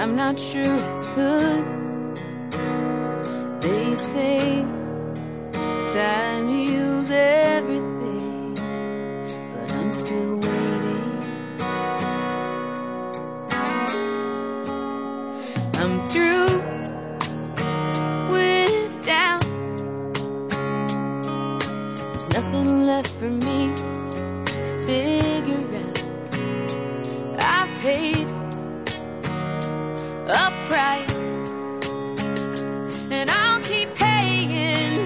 I'm not sure I could. They say time heals everything, but I'm still waiting. I'm through with doubt. There's nothing left for me to figure out. I've paid a price, and I'll keep paying.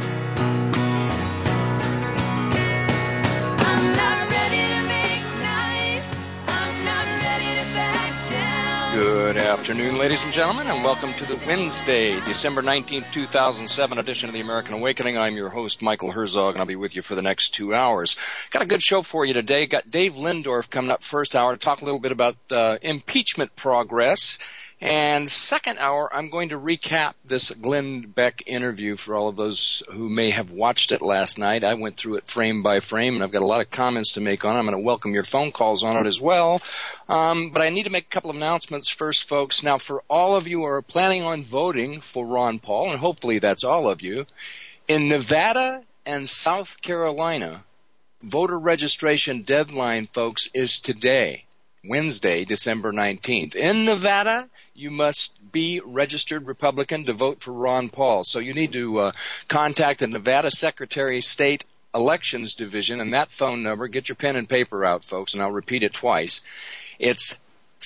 I'm not ready to make nice. I'm not ready to back down. Good afternoon, ladies and gentlemen, and welcome to the Wednesday, December 19th, 2007 edition of the American Awakening. I'm your host, Michael Herzog, and I'll be with you for the next 2 hours. Got a good show for you today. Got Dave Lindorf coming up first hour to talk a little bit about impeachment progress. And second hour, I'm going to recap this Glenn Beck interview for all of those who may have watched it last night. I went through it frame by frame, and I've got a lot of comments to make on it. I'm going to welcome your phone calls on it as well. But I need to make a couple of announcements first, folks. Now, for all of you who are planning on voting for Ron Paul, and hopefully that's all of you, in Nevada and South Carolina, voter registration deadline, folks, is today. Wednesday, December 19th. In Nevada, you must be registered Republican to vote for Ron Paul. So you need to contact the Nevada Secretary of State Elections Division, and that phone number, get your pen and paper out, folks, and I'll repeat it twice. It's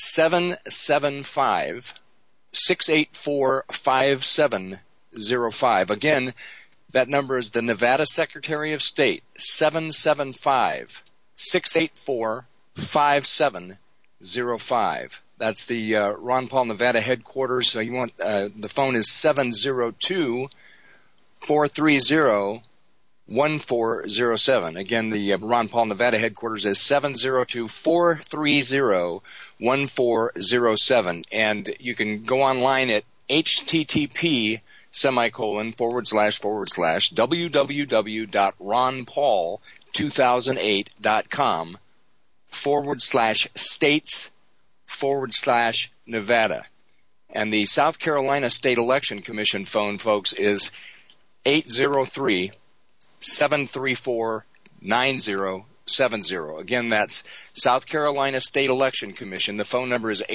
775-684-5705. Again, that number is the Nevada Secretary of State, 775-684-5705. That's the Ron Paul Nevada headquarters. So you want the phone is 702-430-1407. Again, the Ron Paul Nevada headquarters is 702-430-1407. And you can go online at http://www.ronpaul2008.com /states/Nevada. And the South Carolina State Election Commission phone, folks, is 803-734-9070. Again, that's South Carolina State Election Commission. The phone number is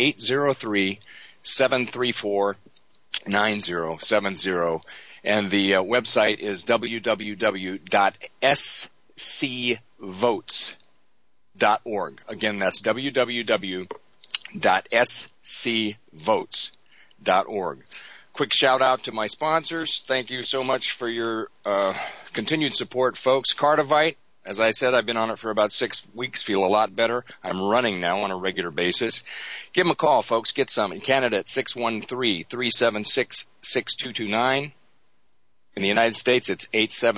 803-734-9070. And the website is www.scvotes.org. Again, that's www.scvotes.org. Quick shout out to my sponsors. Thank you so much for your continued support, folks. Cardivite, as I said, I've been on it for about 6 weeks, feel a lot better. I'm running now on a regular basis. Give them a call, folks. Get some. In Canada at 613-376-6229. In the United States, it's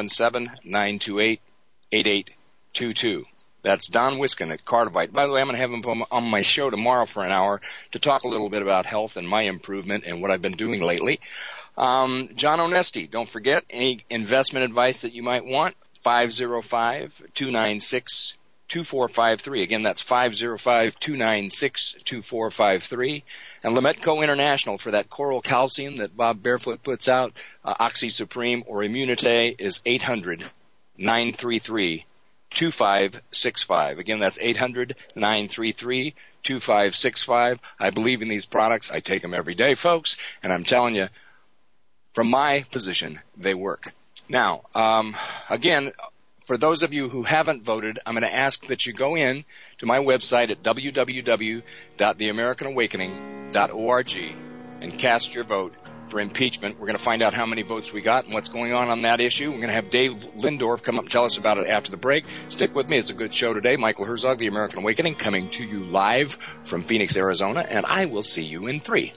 877-928-8822. That's Don Wiskin at Cardivite. By the way, I'm going to have him on my show tomorrow for an hour to talk a little bit about health and my improvement and what I've been doing lately. John Onesti, don't forget, any investment advice that you might want, 505-296-2453. Again, that's 505-296-2453. And Lametco International for that Coral Calcium that Bob Barefoot puts out, Oxy Supreme or Immunite is 800-933-2565. Again, that's 800-933-2565. I believe in these products. I take them every day, folks. And I'm telling you, from my position, they work. Now, again, for those of you who haven't voted, I'm going to ask that you go in to my website at www.theamericanawakening.org and cast your vote for impeachment. We're going to find out how many votes we got and what's going on that issue. We're going to have Dave Lindorf come up and tell us about it after the break. Stick with me. It's a good show today. Michael Herzog, The American Awakening, coming to you live from Phoenix, Arizona, and I will see you in 3.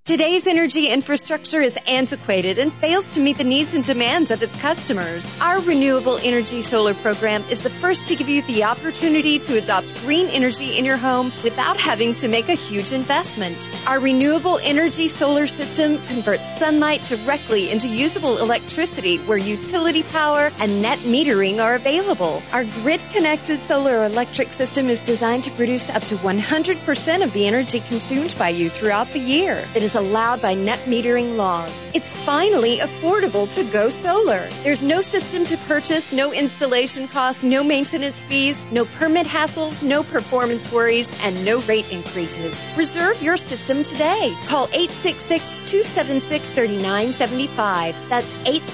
Today's energy infrastructure is antiquated and fails to meet the needs and demands of its customers. Our Renewable Energy Solar program is the first to give you the opportunity to adopt green energy in your home without having to make a huge investment. Our Renewable Energy Solar system converts sunlight directly into usable electricity where utility power and net metering are available. Our grid-connected solar electric system is designed to produce up to 100% of the energy consumed by you throughout the year. It is allowed by net metering laws. It's finally affordable to go solar. There's no system to purchase, no installation costs, no maintenance fees, no permit hassles, no performance worries, and no rate increases. Reserve your system today. Call 866-276-3975. That's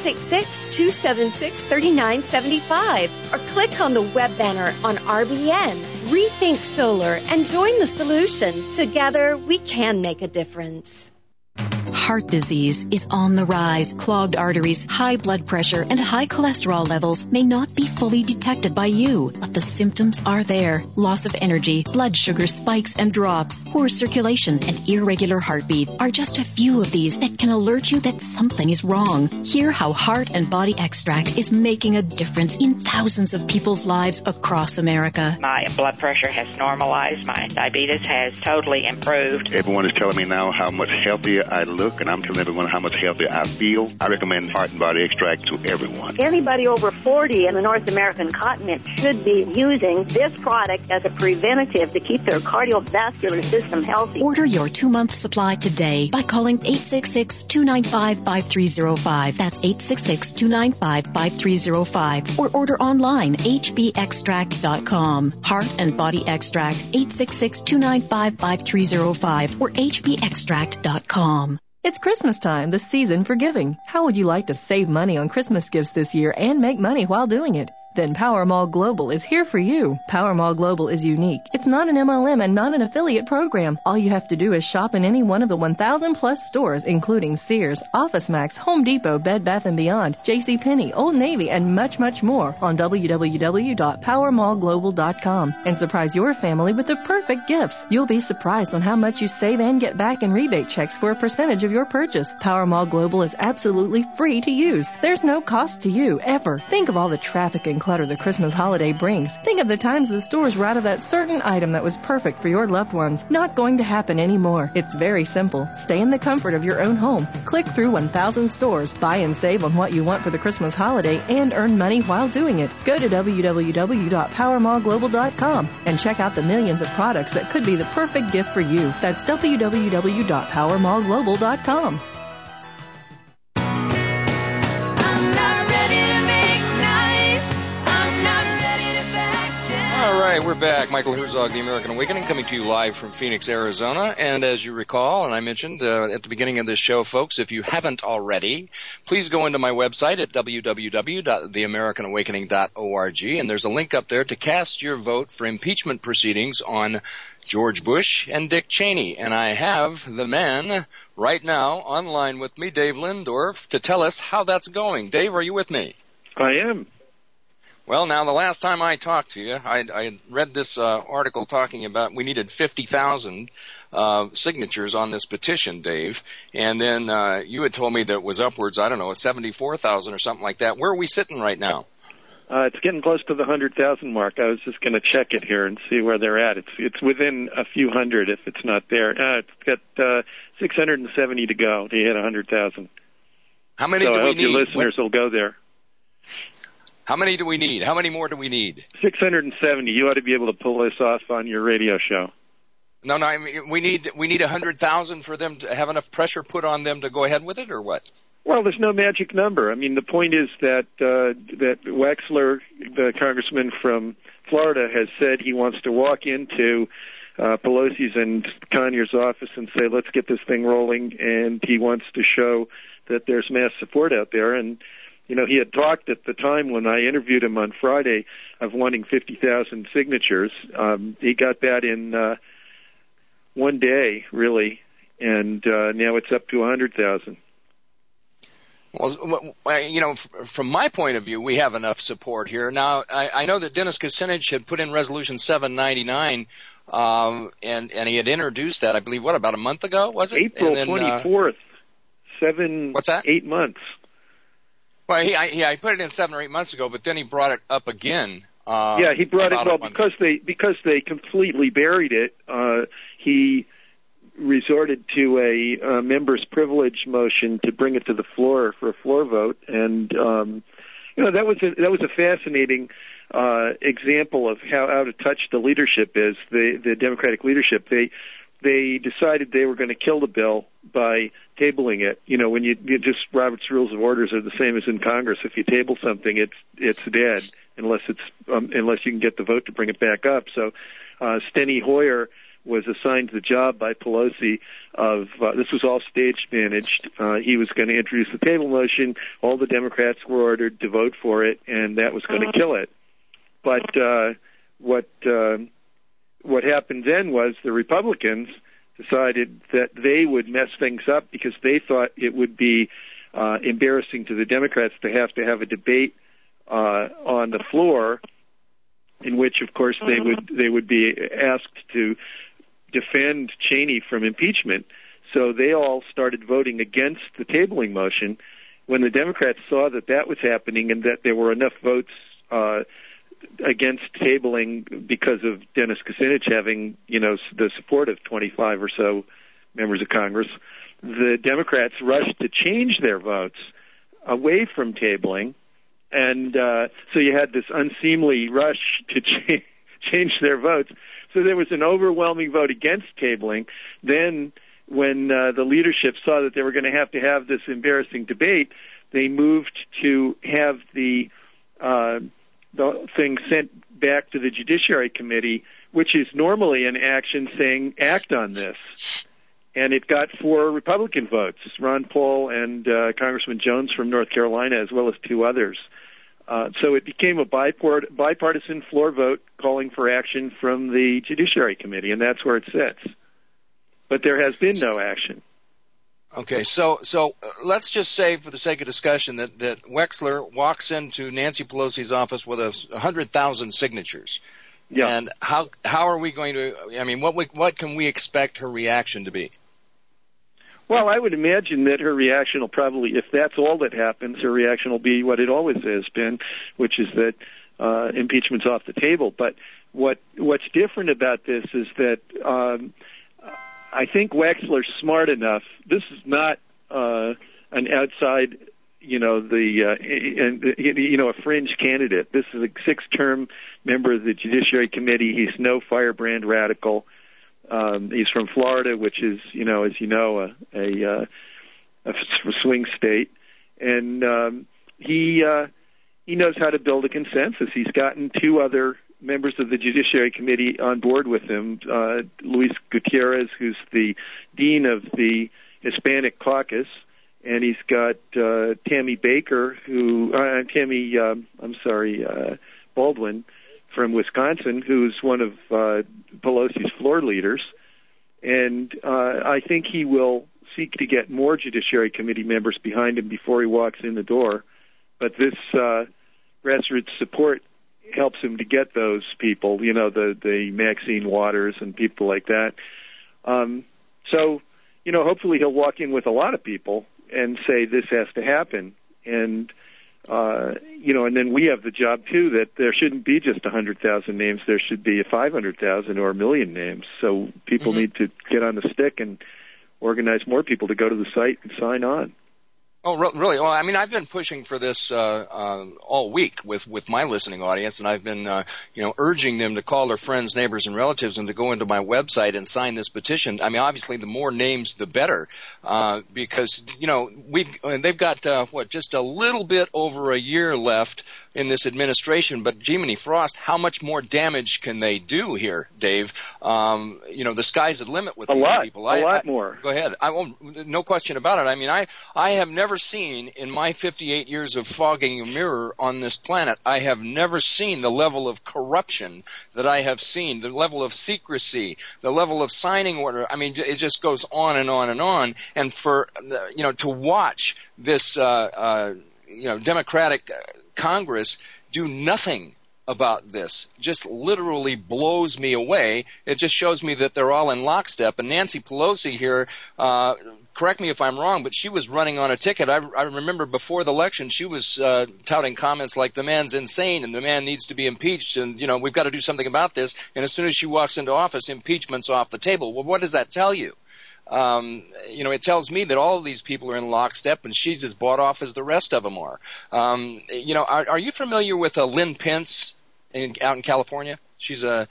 866-276-3975. Or click on the web banner on RBN. Rethink Solar and join the solution. Together, we can make a difference. Heart disease is on the rise. Clogged arteries, high blood pressure, and high cholesterol levels may not be fully detected by you, but the symptoms are there. Loss of energy, blood sugar spikes and drops, poor circulation, and irregular heartbeat are just a few of these that can alert you that something is wrong. Hear how Heart and Body Extract is making a difference in thousands of people's lives across America. My blood pressure has normalized. My diabetes has totally improved. Everyone is telling me now how much healthier I look, and I'm telling everyone how much healthier I feel. I recommend Heart and Body Extract to everyone. Anybody over 40 in the North American continent should be using this product as a preventative to keep their cardiovascular system healthy. Order your 2-month supply today by calling 866-295-5305. That's 866-295-5305. Or order online, hbextract.com. Heart and Body Extract, 866-295-5305 or hbextract.com. It's Christmas time, the season for giving. How would you like to save money on Christmas gifts this year and make money while doing it? Then Power Mall Global is here for you. Power Mall Global is unique. It's not an MLM and not an affiliate program. All you have to do is shop in any one of the 1,000 plus stores, including Sears, OfficeMax, Home Depot, Bed Bath & Beyond, JCPenney, Old Navy, and much, much more on www.powermallglobal.com and surprise your family with the perfect gifts. You'll be surprised on how much you save and get back in rebate checks for a percentage of your purchase. Power Mall Global is absolutely free to use. There's no cost to you, ever. Think of all the traffic and clutter the Christmas holiday brings. Think of the times the stores were out of that certain item that was perfect for your loved ones. Not going to happen anymore. It's very simple. Stay in the comfort of your own home. Click through 1,000 stores, buy and save on what you want for the Christmas holiday, and earn money while doing it. Go to www.powermallglobal.com and check out the millions of products that could be the perfect gift for you. That's www.powermallglobal.com. All right, we're back. Michael Herzog, The American Awakening, coming to you live from Phoenix, Arizona. And as you recall, and I mentioned at the beginning of this show, folks, if you haven't already, please go into my website at www.theamericanawakening.org, and there's a link up there to cast your vote for impeachment proceedings on George Bush and Dick Cheney. And I have the man right now online with me, Dave Lindorf, to tell us how that's going. Dave, are you with me? I am. Well, now, the last time I talked to you, I read this article talking about we needed 50,000 signatures on this petition, Dave, and then you had told me that it was upwards, I don't know, 74,000 or something like that. Where are we sitting right now? It's getting close to the 100,000 mark. I was just going to check it here and see where they're at. It's within a few hundred if it's not there. It's got 670 to go to hit 100,000. How many do we need? I hope your listeners will go there. How many do we need? How many more do we need? 670. You ought to be able to pull this off on your radio show. No, I mean, we need 100,000 for them to have enough pressure put on them to go ahead with it, or what? Well, there's no magic number. I mean, the point is that Wexler, the congressman from Florida, has said he wants to walk into Pelosi's and Conyers' office and say, let's get this thing rolling, and he wants to show that there's mass support out there. And you know, he had talked at the time when I interviewed him on Friday of wanting 50,000 signatures. He got that in one day, really, and now it's up to 100,000. Well, from my point of view, we have enough support here. Now, I know that Dennis Kucinich had put in Resolution 799, and he had introduced that, I believe, about a month ago, was it? April 24th. What's that? 8 months. Well, I put it in 7 or 8 months ago, but then he brought it up again. He brought it because they completely buried it. He resorted to a member's privilege motion to bring it to the floor for a floor vote, and that was a fascinating example of how out of touch the leadership is. The Democratic leadership. They decided they were going to kill the bill by tabling it. When you just Robert's Rules of Orders are the same as in Congress. If you table something, it's dead unless you can get the vote to bring it back up. So Steny Hoyer was assigned the job by Pelosi of this was all stage managed. He was going to introduce the table motion. All the Democrats were ordered to vote for it, and that was going to kill it. But what happened then was the Republicans decided that they would mess things up because they thought it would be embarrassing to the Democrats to have a debate on the floor, in which, of course, they would be asked to defend Cheney from impeachment. So they all started voting against the tabling motion. When the Democrats saw that was happening and that there were enough votes against tabling because of Dennis Kucinich having, the support of 25 or so members of Congress, the Democrats rushed to change their votes away from tabling, and so you had this unseemly rush to change their votes. So there was an overwhelming vote against tabling. Then when the leadership saw that they were going to have this embarrassing debate, they moved to have the thing sent back to the Judiciary Committee, which is normally an action saying act on this. And it got 4 Republican votes, Ron Paul and Congressman Jones from North Carolina, as well as 2 others. So it became a bipartisan floor vote calling for action from the Judiciary Committee, and that's where it sits. But there has been no action. Okay, so let's just say, for the sake of discussion, that Wexler walks into Nancy Pelosi's office with 100,000 signatures. Yeah. And how are we going to? What can we expect her reaction to be? Well, I would imagine that her reaction will probably, if that's all that happens, her reaction will be what it always has been, which is that impeachment's off the table. But what's different about this is that I think Wexler's smart enough. This is not an outside, a fringe candidate. This is a 6-term member of the Judiciary Committee. He's no firebrand radical. He's from Florida, which is, a swing state, and he knows how to build a consensus. He's gotten 2 other members of the Judiciary Committee on board with him, Luis Gutierrez, who's the dean of the Hispanic Caucus, and he's got Tammy Baldwin from Wisconsin, who's one of Pelosi's floor leaders. And I think he will seek to get more Judiciary Committee members behind him before he walks in the door. But this grassroots support helps him to get those people, the Maxine Waters and people like that. So, hopefully he'll walk in with a lot of people and say this has to happen. And and then we have the job, too, that there shouldn't be just 100,000 names. There should be 500,000 or 1 million names. So people need to get on the stick and organize more people to go to the site and sign on. Oh, really? Well, I've been pushing for this all week with my listening audience, and I've been, urging them to call their friends, neighbors, and relatives, and to go into my website and sign this petition. Obviously, the more names, the better, because they've got just a little bit over a year left in this administration. But Jiminy Frost, how much more damage can they do here, Dave? The sky's the limit with these people. A lot more. Go ahead. No question about it. I have never never seen in my 58 years of fogging a mirror on this planet, I have never seen the level of corruption that I have seen, the level of secrecy, the level of signing order. I mean, it just goes on and on and on. And for, to watch this, Democratic Congress do nothing about this just literally blows me away. It just shows me that they're all in lockstep. And Nancy Pelosi here, correct me if I'm wrong, but she was running on a ticket. I remember before the election she was touting comments like the man's insane and the man needs to be impeached and, we've got to do something about this. And as soon as she walks into office, impeachment's off the table. Well, what does that tell you? It tells me that all of these people are in lockstep and she's as bought off as the rest of them are. Are you familiar with Lynn Pence out in California? She's a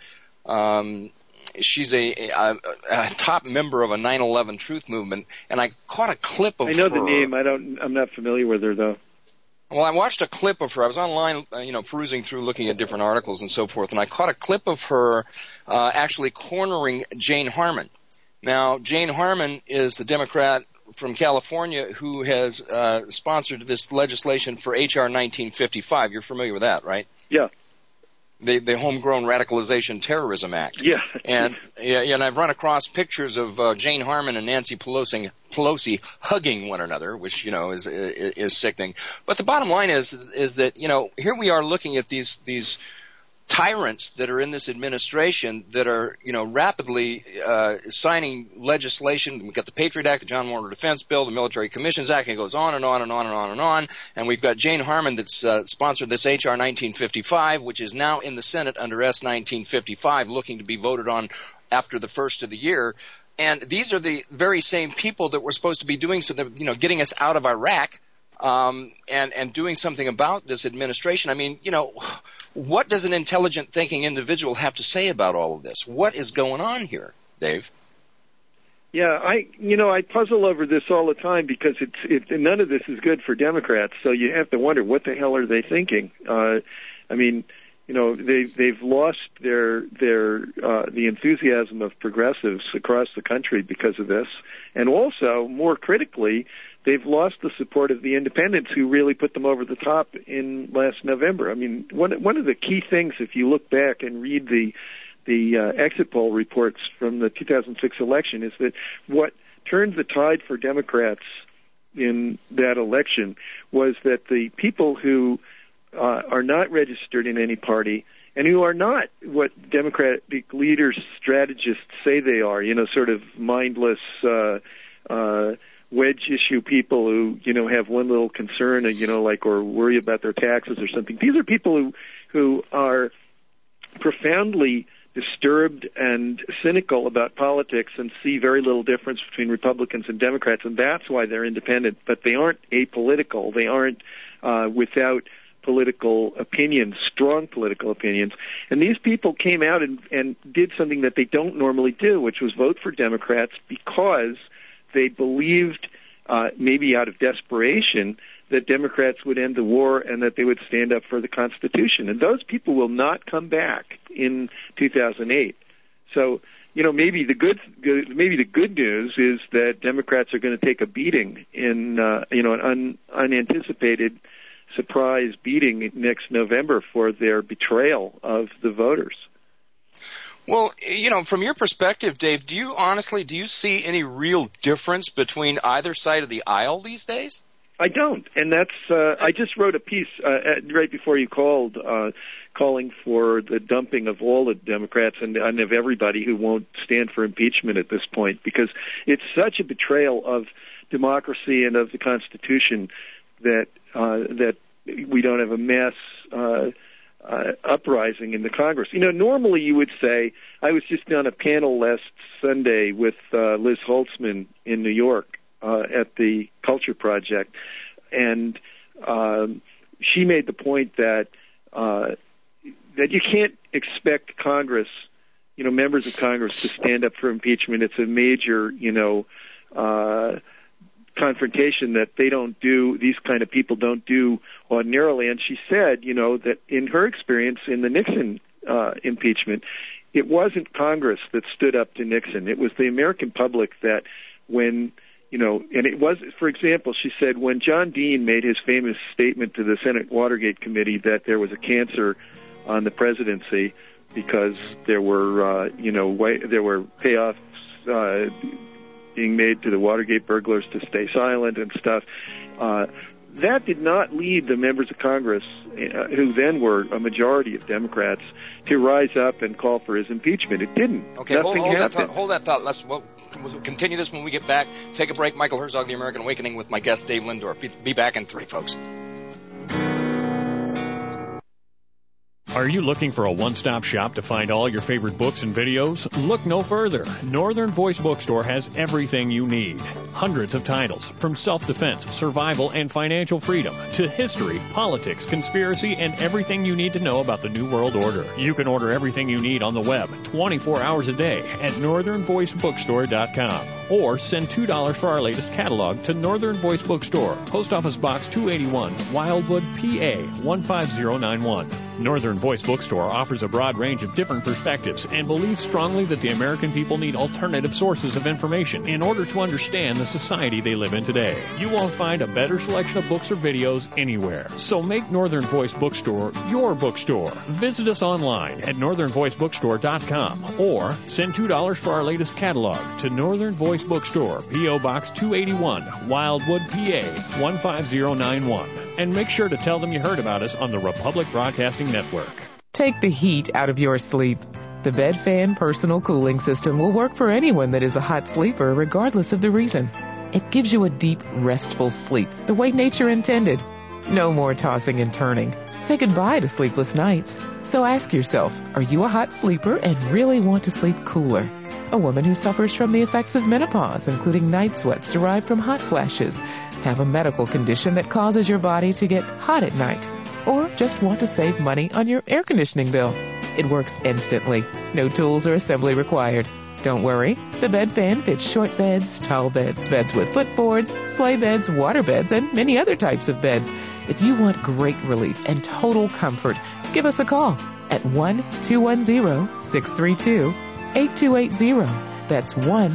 top member of a 9/11 Truth Movement, and I caught a clip of her. I know the name. I'm not familiar with her though. Well, I watched a clip of her. I was online, perusing through, looking at different articles and so forth, and I caught a clip of her actually cornering Jane Harman. Now, Jane Harman is the Democrat from California who has sponsored this legislation for H.R. 1955. You're familiar with that, right? Yeah. The Homegrown Radicalization Terrorism Act. Yeah. And I've run across pictures of Jane Harman and Nancy Pelosi hugging one another, which, is sickening. But the bottom line is that, here we are looking at these tyrants that are in this administration that are, rapidly signing legislation. We've got the Patriot Act, the John Warner Defense Bill, the Military Commissions Act, and it goes on and on and on and on and on. And we've got Jane Harman that's sponsored this H.R. 1955, which is now in the Senate under S. 1955, looking to be voted on after the first of the year. And these are the very same people that were supposed to be doing something, getting us out of Iraq. And doing something about this administration. I mean, what does an intelligent thinking individual have to say about all of this? What is going on here, Dave? Yeah, I puzzle over this all the time because none of this is good for Democrats. So you have to wonder, what the hell are they thinking? They've lost the enthusiasm of progressives across the country because of this, and also, more critically, they've lost the support of the independents who really put them over the top in last November. I mean, one of the key things, if you look back and read the exit poll reports from the 2006 election, is that what turned the tide for Democrats in that election was that the people who are not registered in any party and who are not what Democratic leaders, strategists say they are, sort of mindless, wedge issue people who, have one little concern, or worry about their taxes or something. These are people who are profoundly disturbed and cynical about politics and see very little difference between Republicans and Democrats, and that's why they're independent. But they aren't apolitical. They aren't without political opinions, strong political opinions. And these people came out and did something that they don't normally do, which was vote for Democrats because they believed, maybe out of desperation, that Democrats would end the war and that they would stand up for the Constitution. And those people will not come back in 2008. So, maybe the good news is that Democrats are going to take a beating in, an unanticipated surprise beating next November for their betrayal of the voters. Well, from your perspective, Dave, do you see any real difference between either side of the aisle these days? I don't, and that's. I just wrote a piece right before you called, calling for the dumping of all the Democrats and of everybody who won't stand for impeachment at this point, because it's such a betrayal of democracy and of the Constitution that we don't have a mass uprising in the Congress. Normally you would say, I was just on a panel last Sunday with Liz Holtzman in New York at the Culture Project, and she made the point that you can't expect Congress, members of Congress, to stand up for impeachment. It's a major, confrontation that these kind of people don't do ordinarily. And she said, that in her experience in the Nixon impeachment, it wasn't Congress that stood up to Nixon. It was the American public that, when and it was, for example, she said when John Dean made his famous statement to the Senate Watergate Committee that there was a cancer on the presidency because there were, there were payoffs being made to the Watergate burglars to stay silent and stuff. That did not lead the members of Congress, who then were a majority of Democrats, to rise up and call for his impeachment. It didn't. Okay, Nothing happened. Hold that thought. We'll continue this when we get back. Take a break. Michael Herzog, The American Awakening, with my guest, Dave Lindorff. Be back in 3, folks. Are you looking for a one-stop shop to find all your favorite books and videos? Look no further. Northern Voice Bookstore has everything you need. Hundreds of titles, from self-defense, survival, and financial freedom, to history, politics, conspiracy, and everything you need to know about the New World Order. You can order everything you need on the web 24 hours a day at northernvoicebookstore.com. Or send $2 for our latest catalog to Northern Voice Bookstore, Post Office Box 281, Wildwood, PA 15091. Northern Voice Bookstore offers a broad range of different perspectives and believes strongly that the American people need alternative sources of information in order to understand the society they live in today. You won't find a better selection of books or videos anywhere. So make Northern Voice Bookstore your bookstore. Visit us online at northernvoicebookstore.com or send $2 for our latest catalog to Northern Voice Bookstore, P.O. Box 281, Wildwood, PA 15091. And make sure to tell them you heard about us on the Republic Broadcasting Network. Take the heat out of your sleep. The Bed Fan Personal Cooling System will work for anyone that is a hot sleeper, regardless of the reason. It gives you a deep, restful sleep, the way nature intended. No more tossing and turning. Say goodbye to sleepless nights. So ask yourself, are you a hot sleeper and really want to sleep cooler? A woman who suffers from the effects of menopause, including night sweats derived from hot flashes, have a medical condition that causes your body to get hot at night, or just want to save money on your air conditioning bill. It works instantly. No tools or assembly required. Don't worry. The Bed Fan fits short beds, tall beds, beds with footboards, sleigh beds, water beds, and many other types of beds. If you want great relief and total comfort, give us a call at 1-210-632-8280. That's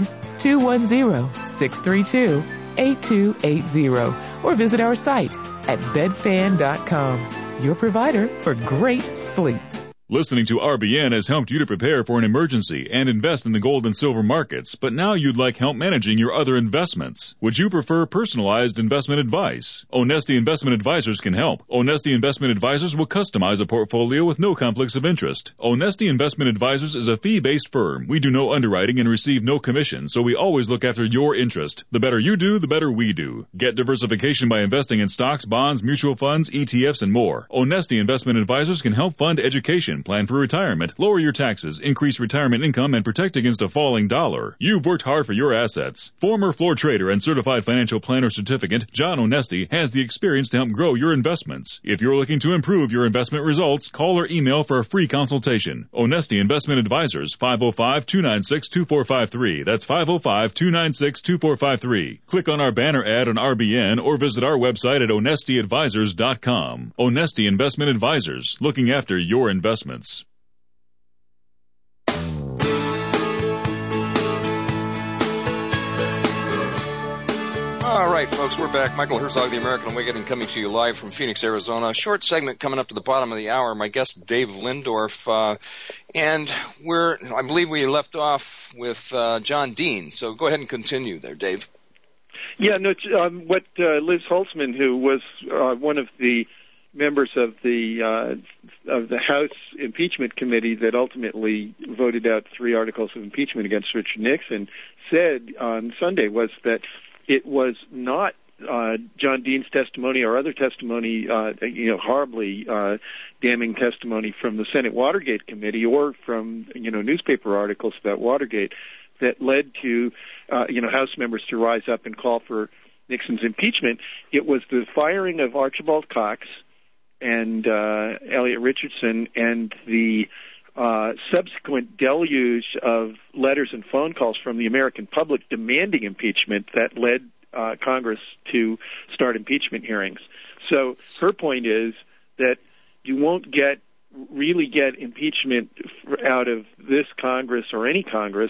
1-210-632-8280. Or visit our site at bedfan.com. Your provider for great sleep. Listening to RBN has helped you to prepare for an emergency and invest in the gold and silver markets, but now you'd like help managing your other investments. Would you prefer personalized investment advice? Onesti Investment Advisors can help. Onesti Investment Advisors will customize a portfolio with no conflicts of interest. Onesti Investment Advisors is a fee-based firm. We do no underwriting and receive no commission, so we always look after your interest. The better you do, the better we do. Get diversification by investing in stocks, bonds, mutual funds, ETFs, and more. Onesti Investment Advisors can help fund education, plan for retirement, lower your taxes, increase retirement income, and protect against a falling dollar. You've worked hard for your assets. Former floor trader and certified financial planner certificate, John Onesti, has the experience to help grow your investments. If you're looking to improve your investment results, call or email for a free consultation. Onesti Investment Advisors, 505-296-2453. That's 505-296-2453. Click on our banner ad on RBN or visit our website at onestiadvisors.com. Onesti Investment Advisors, looking after your investments. All right, folks, we're back. Michael Herzog, The American Awakening, coming to you live from Phoenix, Arizona. A short segment coming up to the bottom of the hour. My guest, Dave Lindorff, and I believe we left off with John Dean. So go ahead and continue there, Dave. Yeah, no. What Liz Holtzman, who was one of the members of the House Impeachment Committee that ultimately voted out 3 articles of impeachment against Richard Nixon, said on Sunday was that it was not John Dean's testimony or other testimony, horribly damning testimony from the Senate Watergate Committee or from newspaper articles about Watergate that led to House members to rise up and call for Nixon's impeachment. It was the firing of Archibald Cox and Elliot Richardson and the subsequent deluge of letters and phone calls from the American public demanding impeachment that led Congress to start impeachment hearings. So her point is that you won't really get impeachment out of this Congress or any Congress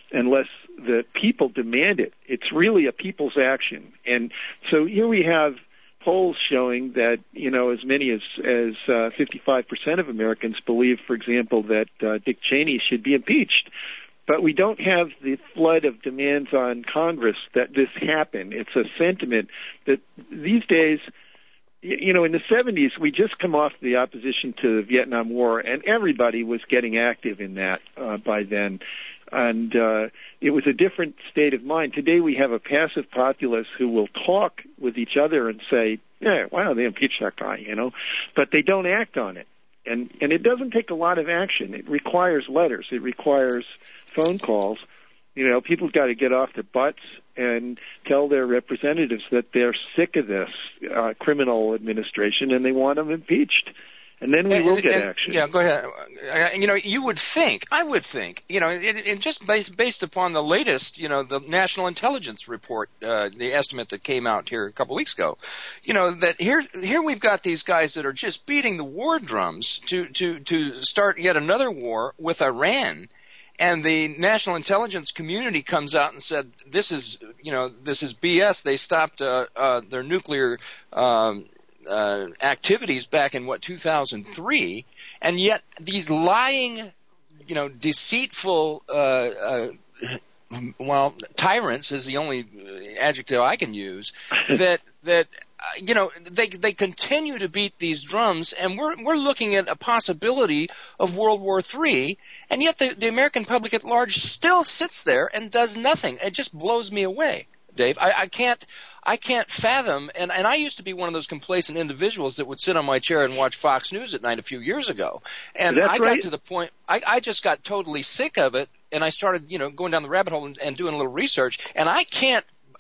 unless the people demand it. It's really a people's action. And so here we have polls showing that, as many as 55% of Americans believe, for example, that Dick Cheney should be impeached. But we don't have the flood of demands on Congress that this happen. It's a sentiment that these days, in the 70s, we just come off the opposition to the Vietnam War, and everybody was getting active in that by then. And it was a different state of mind. Today we have a passive populace who will talk with each other and say, yeah, why don't they impeach that guy, But they don't act on it. And it doesn't take a lot of action. It requires letters. It requires phone calls. People got to get off their butts and tell their representatives that they're sick of this criminal administration and they want them impeached. And then we will get action. Yeah, go ahead. I would think, just based upon the latest, the National Intelligence Report, the estimate that came out here a couple weeks ago, that here we've got these guys that are just beating the war drums to start yet another war with Iran. And the national intelligence community comes out and said, this is BS. They stopped their nuclear activities back in 2003, and yet these lying, deceitful, tyrants is the only adjective I can use. They continue to beat these drums, and we're looking at a possibility of World War III, and yet the American public at large still sits there and does nothing. It just blows me away, Dave. I can't fathom, and I used to be one of those complacent individuals that would sit on my chair and watch Fox News at night a few years ago. And I got to the point, I just got totally sick of it, and I started, going down the rabbit hole and doing a little research, and I can't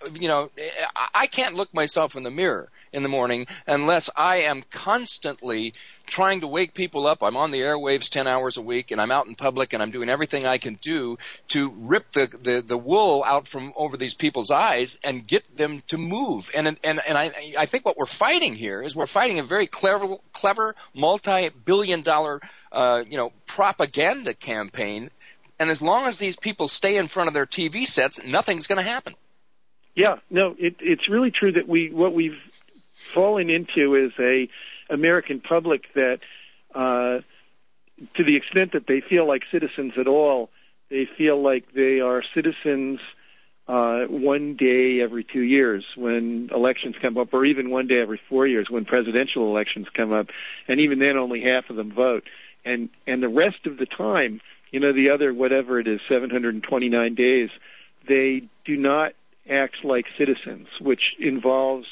look myself in the mirror in the morning unless I am constantly trying to wake people up. I'm on the airwaves 10 hours a week, and I'm out in public, and I'm doing everything I can do to rip the wool out from over these people's eyes and get them to move. And I think what we're fighting here is we're fighting a very clever multi-billion-dollar propaganda campaign. And as long as these people stay in front of their TV sets, nothing's going to happen. Yeah, no, it's really true that what we've fallen into is a American public that, to the extent that they feel like citizens at all, they feel like they are citizens one day every 2 years when elections come up, or even one day every 4 years when presidential elections come up, and even then only half of them vote. And the rest of the time, the other, whatever it is, 729 days, they do not act like citizens, which involves,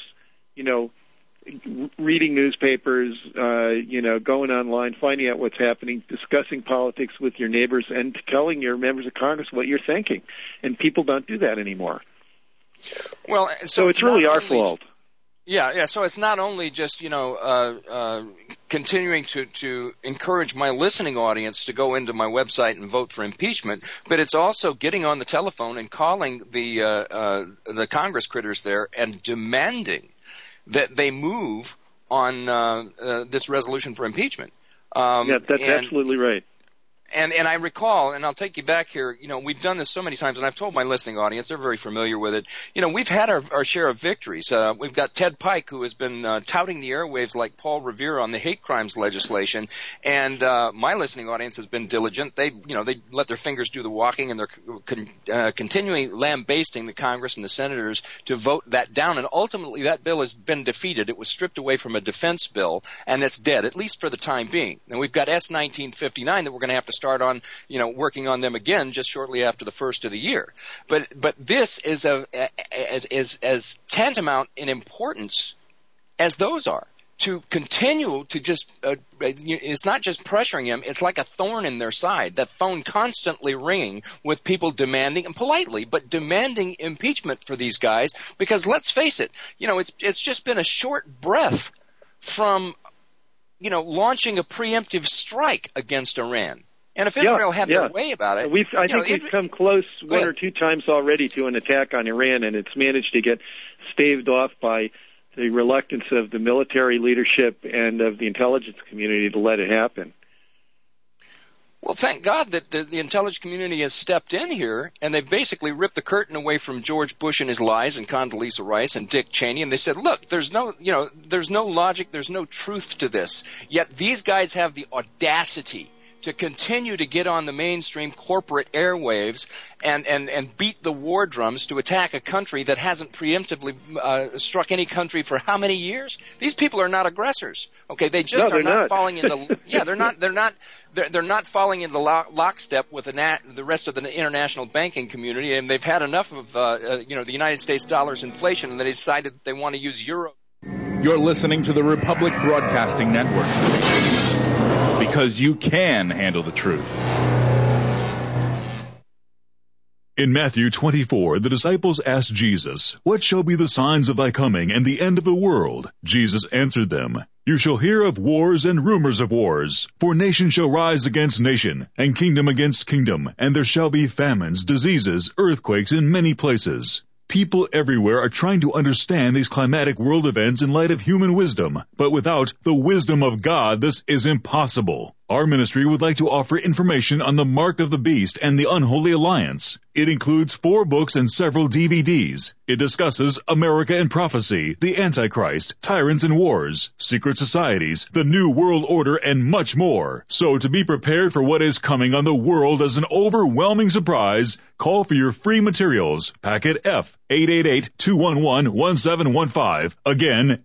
reading newspapers, going online, finding out what's happening, discussing politics with your neighbors, and telling your members of Congress what you're thinking. And people don't do that anymore. Well, so it's really our fault. Yeah. So it's not only just, continuing to encourage my listening audience to go into my website and vote for impeachment, but it's also getting on the telephone and calling the Congress critters there and demanding that they move on this resolution for impeachment. That's absolutely right. And I recall, and I'll take you back here, we've done this so many times, and I've told my listening audience, they're very familiar with it. We've had our share of victories. We've got Ted Pike, who has been touting the airwaves like Paul Revere on the hate crimes legislation, and my listening audience has been diligent. They let their fingers do the walking, and they're continually lambasting the Congress and the senators to vote that down, and ultimately that bill has been defeated. It was stripped away from a defense bill, and it's dead, at least for the time being. And we've got S-1959 that we're going to have to start on, working on them again just shortly after the first of the year. But this is as tantamount in importance as those are. To continue to just, it's not just pressuring him, it's like a thorn in their side, that phone constantly ringing with people demanding, and politely, but demanding impeachment for these guys, because let's face it, it's just been a short breath from, launching a preemptive strike against Iran. And if Israel had their way about it, I think we've come close one or two times already to an attack on Iran, and it's managed to get staved off by the reluctance of the military leadership and of the intelligence community to let it happen. Well, thank God that the intelligence community has stepped in here, and they've basically ripped the curtain away from George Bush and his lies, and Condoleezza Rice and Dick Cheney, and they said, look, there's no logic, there's no truth to this. Yet these guys have the audacity to continue to get on the mainstream corporate airwaves and beat the war drums to attack a country that hasn't preemptively struck any country for how many years? These people are not aggressors. Okay, they just are not falling into they're not falling into lockstep with the rest of the international banking community, and they've had enough of the United States dollar's inflation, and they decided that they want to use euro. You're listening to the Republic Broadcasting Network, because you can handle the truth. In Matthew 24, the disciples asked Jesus, "What shall be the signs of thy coming and the end of the world?" Jesus answered them, "You shall hear of wars and rumors of wars. For nation shall rise against nation, and kingdom against kingdom, and there shall be famines, diseases, earthquakes in many places." People everywhere are trying to understand these climatic world events in light of human wisdom, but without the wisdom of God, this is impossible. Our ministry would like to offer information on the Mark of the Beast and the Unholy Alliance. It includes 4 books and several DVDs. It discusses America and prophecy, the Antichrist, tyrants and wars, secret societies, the New World Order, and much more. So to be prepared for what is coming on the world as an overwhelming surprise, call for your free materials. Packet F, 888-211-1715. Again,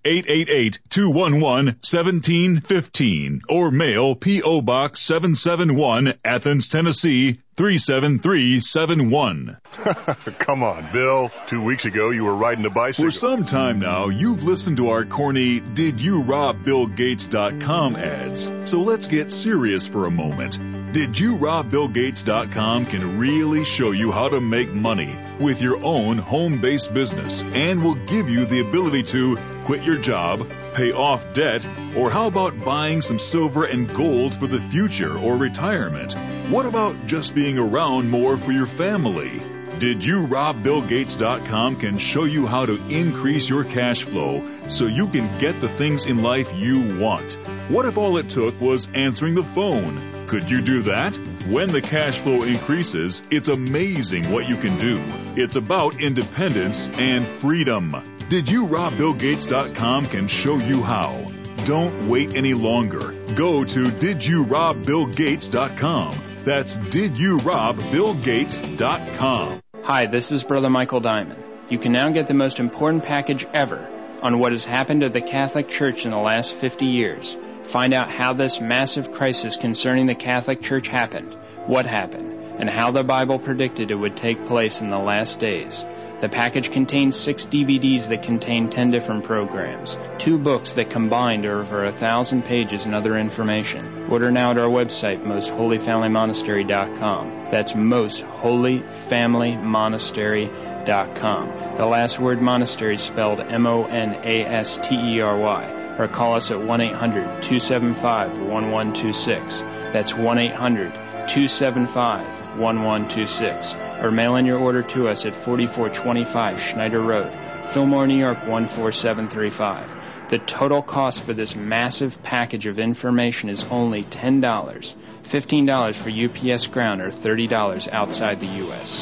888-211-1715. Or mail P.O. Box 771, Athens, Tennessee, 37371. Come on, Bill. 2 weeks ago, you were riding a bicycle. For some time now, you've listened to our corny DidYouRobBillGates.com ads. So let's get serious for a moment. DidYouRobBillGates.com can really show you how to make money with your own home-based business, and will give you the ability to quit your job, pay off debt, or how about buying some silver and gold for the future or retirement? What about just being around more for your family? DidYouRobBillGates.com can show you how to increase your cash flow so you can get the things in life you want. What if all it took was answering the phone? Could you do that? When the cash flow increases, it's amazing what you can do. It's about independence and freedom. DidYouRobBillGates.com can show you how. Don't wait any longer. Go to DidYouRobBillGates.com. That's DidYouRobBillGates.com. Hi, this is Brother Michael Diamond. You can now get the most important package ever on what has happened to the Catholic Church in the last 50 years. Find out how this massive crisis concerning the Catholic Church happened, what happened, and how the Bible predicted it would take place in the last days. The package contains 6 DVDs that contain 10 different programs, 2 books that combined are over 1,000 pages and other information. Order now at our website, MostHolyFamilyMonastery.com. That's MostHolyFamilyMonastery.com. The last word monastery is spelled MONASTERY. Or call us at 1-800-275-1126. That's 1-800-275-1126. Or mail in your order to us at 4425 Schneider Road, Fillmore, New York 14735. The total cost for this massive package of information is only $10, $15 for UPS Ground, or $30 outside the U.S.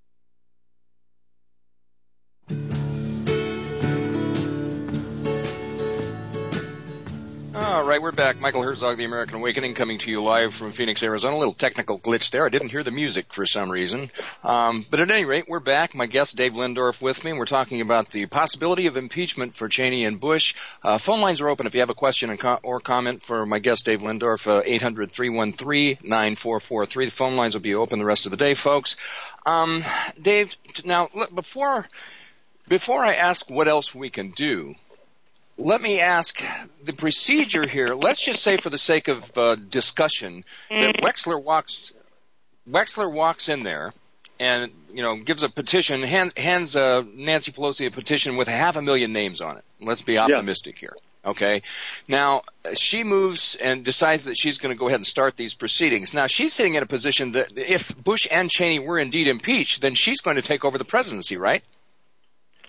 All right, we're back. Michael Herzog, The American Awakening, coming to you live from Phoenix, Arizona. A little technical glitch there. I didn't hear the music for some reason. But at any rate, we're back. My guest, Dave Lindorff, with me. And we're talking about the possibility of impeachment for Cheney and Bush. Phone lines are open if you have a question or comment for my guest, Dave Lindorff, 800-313-9443. The phone lines will be open the rest of the day, folks. Dave, now, before I ask what else we can do, let me ask the procedure here. Let's just say, for the sake of discussion, that Wexler walks in there and gives a petition, hands Nancy Pelosi a petition with 500,000 names on it. Let's be optimistic here. Okay. Now, she moves and decides that she's going to go ahead and start these proceedings. Now, she's sitting in a position that if Bush and Cheney were indeed impeached, then she's going to take over the presidency, right?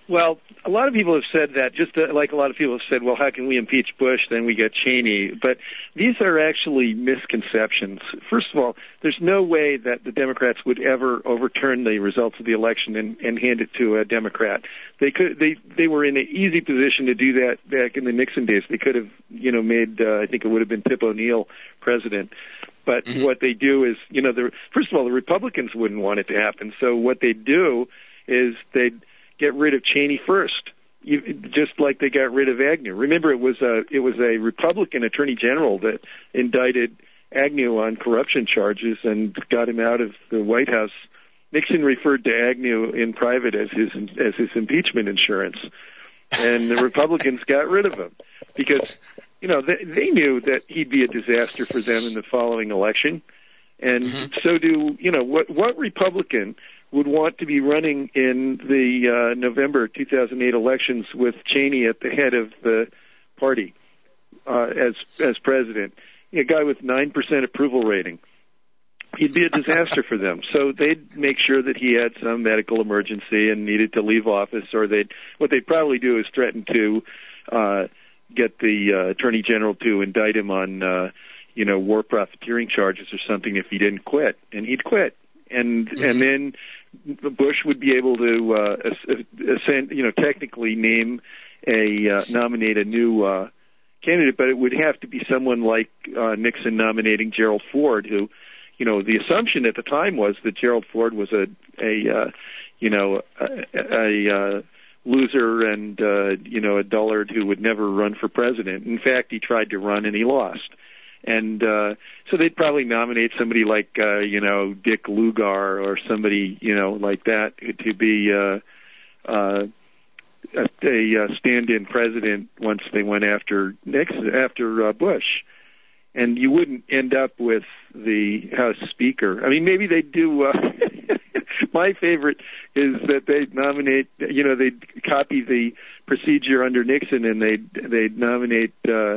Well, a lot of people have said that, just like a lot of people have said, well, how can we impeach Bush, then we get Cheney? But these are actually misconceptions. First of all, there's no way that the Democrats would ever overturn the results of the election and hand it to a Democrat. They were in an easy position to do that back in the Nixon days. They could have, made, I think it would have been Tip O'Neill president. But what they do is, first of all, the Republicans wouldn't want it to happen. So what they do is they'd get rid of Cheney first, just like they got rid of Agnew. Remember, it was a Republican attorney general that indicted Agnew on corruption charges and got him out of the White House. Nixon referred to Agnew in private as his impeachment insurance, and the Republicans got rid of him because they knew that he'd be a disaster for them in the following election, and so do what Republican would want to be running in the November 2008 elections with Cheney at the head of the party as president, a guy with 9% approval rating. He'd be a disaster for them. So they'd make sure that he had some medical emergency and needed to leave office, or what they'd probably do is threaten to get the attorney general to indict him on war profiteering charges or something if he didn't quit, and he'd quit. And then Bush would be able to technically nominate a new candidate, but it would have to be someone like Nixon nominating Gerald Ford, who, the assumption at the time was that Gerald Ford was a loser and a dullard who would never run for president. In fact, he tried to run and he lost. And so they'd probably nominate somebody like Dick Lugar or somebody like that to be a stand-in president once they went after Bush. And you wouldn't end up with the House Speaker. I mean, maybe they'd do. My favorite is that they'd nominate. They'd copy the procedure under Nixon, and they'd nominate.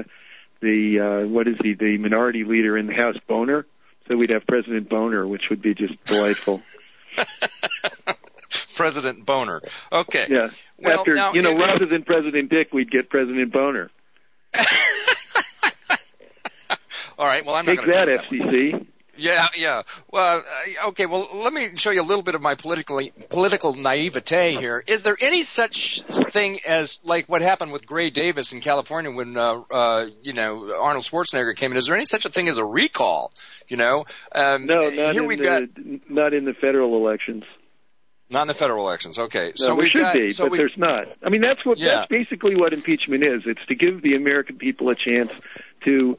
The minority leader in the House, Boner. So we'd have President Boner, which would be just delightful. President Boner. Okay. Yeah. Well, after, now, rather than President Dick, we'd get President Boner. All right. Well, I'm not going to take that, FCC. Yeah. Well, okay. Well, let me show you a little bit of my political naivete here. Is there any such thing as like what happened with Gray Davis in California when Arnold Schwarzenegger came in? Is there any such a thing as a recall? No, not in the federal elections. Not in the federal elections. Okay. No, so there should be, but there's not. I mean, that's basically what impeachment is. It's to give the American people a chance to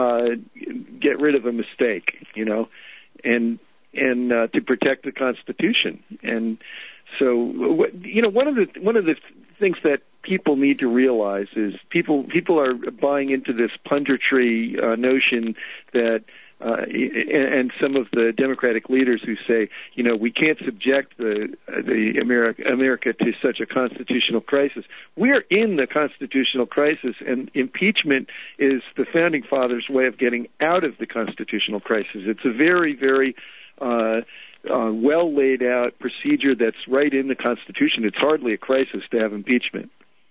get rid of a mistake, and to protect the Constitution. And so, one of the things that people need to realize is people are buying into this punditry notion that. And some of the Democratic leaders who say, we can't subject the America to such a constitutional crisis. We're in the constitutional crisis, and impeachment is the Founding Fathers' way of getting out of the constitutional crisis. It's a very, very well laid out procedure that's right in the Constitution. It's hardly a crisis to have impeachment.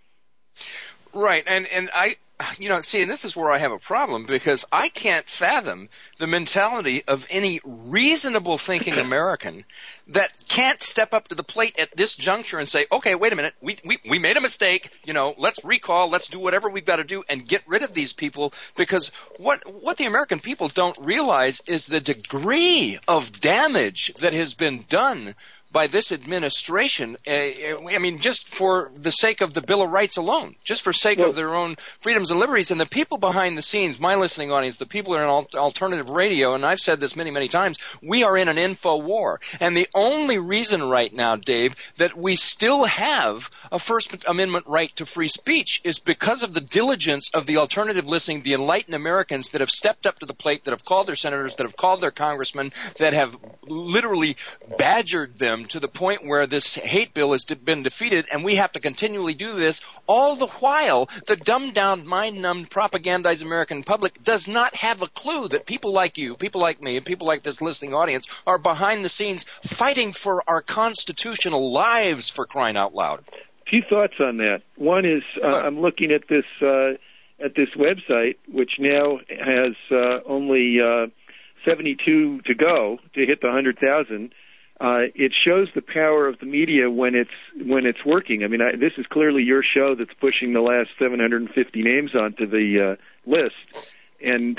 Right, and I. And this is where I have a problem, because I can't fathom the mentality of any reasonable thinking American that can't step up to the plate at this juncture and say, okay, wait a minute, we made a mistake, let's recall, let's do whatever we've got to do and get rid of these people, because what the American people don't realize is the degree of damage that has been done by this administration, just for the sake of the Bill of Rights alone, just for sake of their own freedoms and liberties. And the people behind the scenes, my listening audience, the people who are in alternative radio, and I've said this many, many times, we are in an info war. And the only reason right now, Dave, that we still have a First Amendment right to free speech is because of the diligence of the alternative listening, the enlightened Americans that have stepped up to the plate, that have called their senators, that have called their congressmen, that have literally badgered them to the point where this hate bill has been defeated, and we have to continually do this, all the while the dumbed-down, mind-numbed, propagandized American public does not have a clue that people like you, people like me, and people like this listening audience are behind the scenes fighting for our constitutional lives, for crying out loud. few thoughts on that. One is I'm looking at this website, which now has only 72 to go to hit the 100,000. It shows the power of the media when it's working. I mean, this is clearly your show that's pushing the last 750 names onto the list, and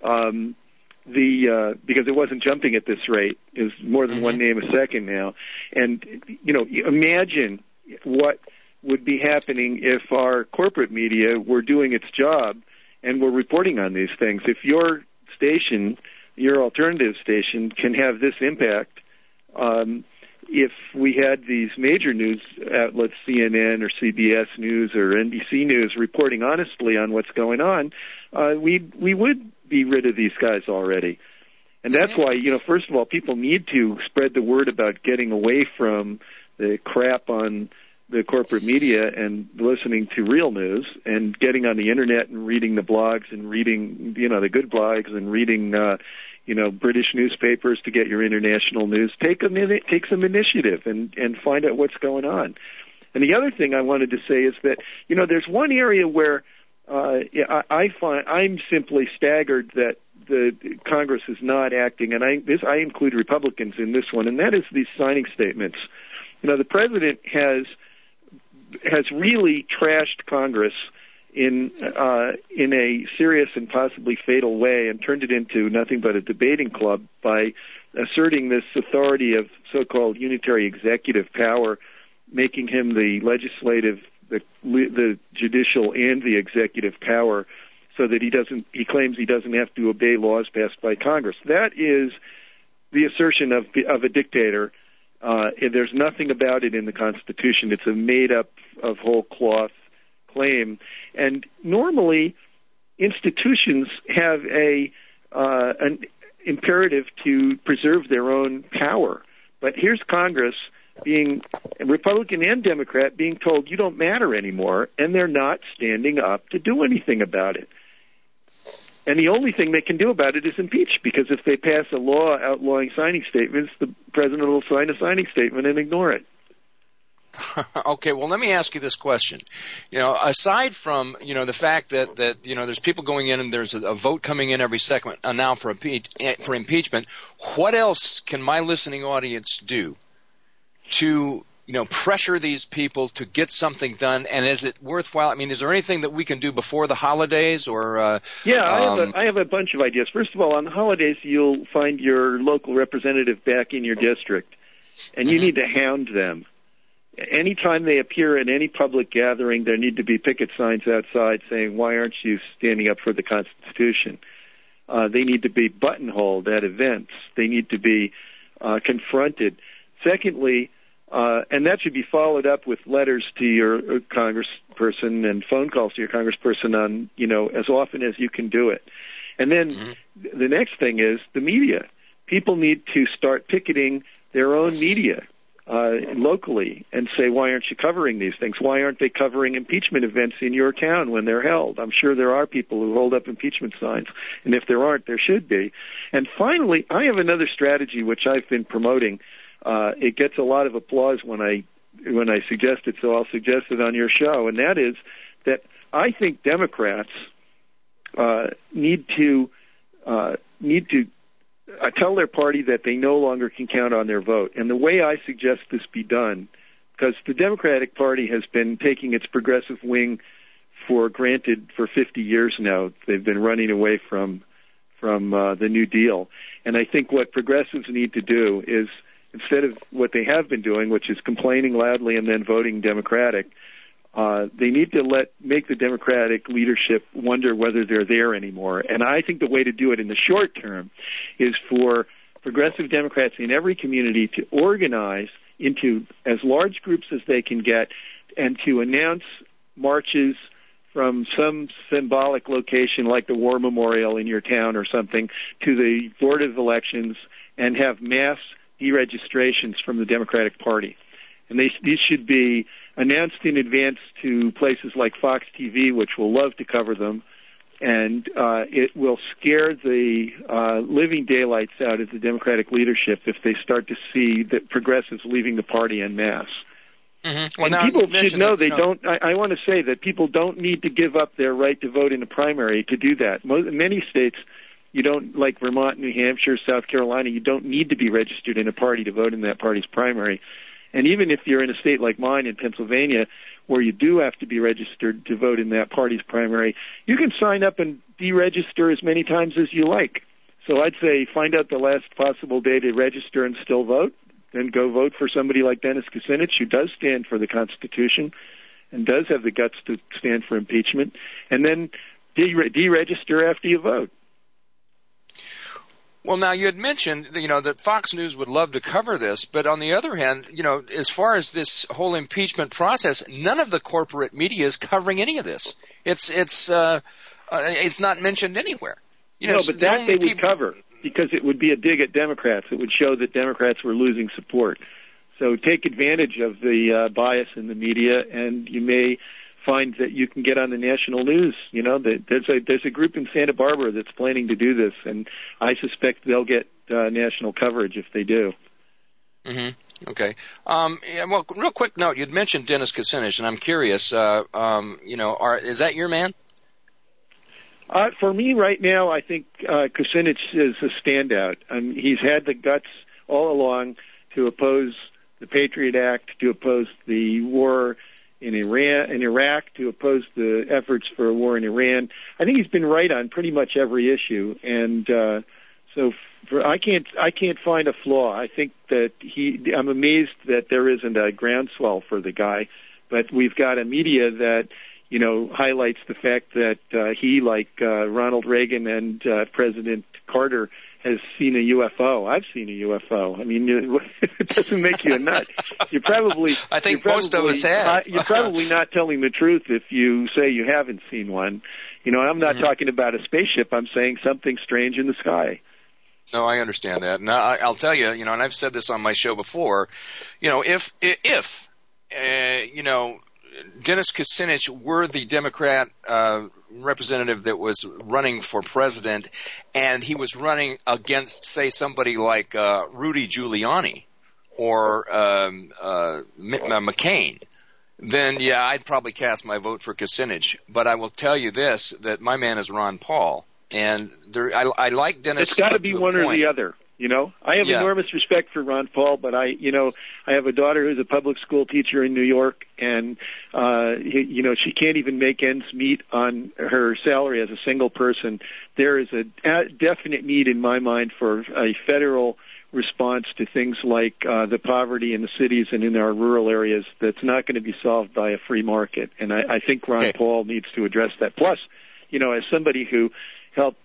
because it wasn't jumping at this rate, is more than one name a second now. And imagine what would be happening if our corporate media were doing its job and were reporting on these things. If your station, your alternative station, can have this impact, if we had these major news outlets, CNN or CBS News or NBC News, reporting honestly on what's going on, we would be rid of these guys already. And that's why, first of all, people need to spread the word about getting away from the crap on the corporate media and listening to real news and getting on the internet and reading the blogs and reading, the good blogs and reading, British newspapers to get your international news. Take some initiative and find out what's going on. And the other thing I wanted to say is that, there's one area where I find I'm simply staggered that the Congress is not acting, and I include Republicans in this one, and that is these signing statements. The president has really trashed Congress in a serious and possibly fatal way, and turned it into nothing but a debating club by asserting this authority of so-called unitary executive power, making him the legislative, the judicial, and the executive power, so that he claims he doesn't have to obey laws passed by Congress. That is the assertion of a dictator. There's nothing about it in the Constitution. It's a made-up of whole cloth claim. And normally, institutions have an imperative to preserve their own power. But here's Congress, being Republican and Democrat, being told you don't matter anymore, and they're not standing up to do anything about it. And the only thing they can do about it is impeach, because if they pass a law outlawing signing statements, the president will sign a signing statement and ignore it. Okay, well, let me ask you this question. Aside from, the fact that there's people going in and there's a vote coming in every second now for impeachment, what else can my listening audience do to pressure these people to get something done? And is it worthwhile? I mean, is there anything that we can do before the holidays or? I have a bunch of ideas. First of all, on the holidays, you'll find your local representative back in your district, and you need to hound them. Anytime they appear in any public gathering, there need to be picket signs outside saying, "Why aren't you standing up for the Constitution?" They need to be buttonholed at events. They need to be confronted. Secondly, and that should be followed up with letters to your congressperson and phone calls to your congressperson on, as often as you can do it. And then the next thing is the media. People need to start picketing their own media locally and say, why aren't you covering these things? Why aren't they covering impeachment events in your town when they're held? I'm sure there are people who hold up impeachment signs, and if there aren't, there should be. And finally, I have another strategy which I've been promoting. It gets a lot of applause when I suggest it, so I'll suggest it on your show, and that is that I think Democrats need to tell their party that they no longer can count on their vote. And the way I suggest this be done, because the Democratic Party has been taking its progressive wing for granted for 50 years now. They've been running away from the New Deal. And I think what progressives need to do is, instead of what they have been doing, which is complaining loudly and then voting Democratic, they need to make the Democratic leadership wonder whether they're there anymore. And I think the way to do it in the short term is for progressive Democrats in every community to organize into as large groups as they can get and to announce marches from some symbolic location like the War Memorial in your town or something to the Board of Elections and have mass deregistrations from the Democratic Party. And these should be announced in advance to places like Fox TV, which will love to cover them, and it will scare the living daylights out of the Democratic leadership if they start to see that progressives leaving the party en masse. Mm-hmm. Well, and now people you should know that, they don't. I want to say that people don't need to give up their right to vote in a primary to do that. Many states, you don't, like Vermont, New Hampshire, South Carolina, you don't need to be registered in a party to vote in that party's primary. And even if you're in a state like mine in Pennsylvania, where you do have to be registered to vote in that party's primary, you can sign up and deregister as many times as you like. So I'd say find out the last possible day to register and still vote. Then go vote for somebody like Dennis Kucinich, who does stand for the Constitution and does have the guts to stand for impeachment, and then deregister after you vote. Well, now you had mentioned, that Fox News would love to cover this, but on the other hand, as far as this whole impeachment process, none of the corporate media is covering any of this. It's not mentioned anywhere. No, but that they would cover, because it would be a dig at Democrats. It would show that Democrats were losing support. So take advantage of the bias in the media, and you may find that you can get on the national news. There's a group in Santa Barbara that's planning to do this, and I suspect they'll get national coverage if they do. Mm-hmm. Okay. Well, real quick note, you'd mentioned Dennis Kucinich, and I'm curious, is that your man? For me right now, I think Kucinich is a standout. He's had the guts all along to oppose the Patriot Act, to oppose the war in Iraq, to oppose the efforts for a war in Iran. I think he's been right on pretty much every issue, and I can't find a flaw. I think that I'm amazed that there isn't a groundswell for the guy, but we've got a media that highlights the fact that he, like Ronald Reagan and President Carter, has seen a UFO. I've seen a UFO. I mean, it doesn't make you a nut. I think most of us have. You're probably not telling the truth if you say you haven't seen one. I'm not talking about a spaceship. I'm saying something strange in the sky. No, I understand that. And I'll tell you, and I've said this on my show before, if Dennis Kucinich were the Democrat representative that was running for president, and he was running against, say, somebody like Rudy Giuliani or McCain, then, yeah, I'd probably cast my vote for Kucinich. But I will tell you this, that my man is Ron Paul. And I like Dennis. It's got to be one or the other. I have enormous respect for Ron Paul, but I have a daughter who's a public school teacher in New York, and she can't even make ends meet on her salary as a single person. There is a definite need in my mind for a federal response to things like the poverty in the cities and in our rural areas that's not going to be solved by a free market. And I think Ron Paul needs to address that. Plus, as somebody who helped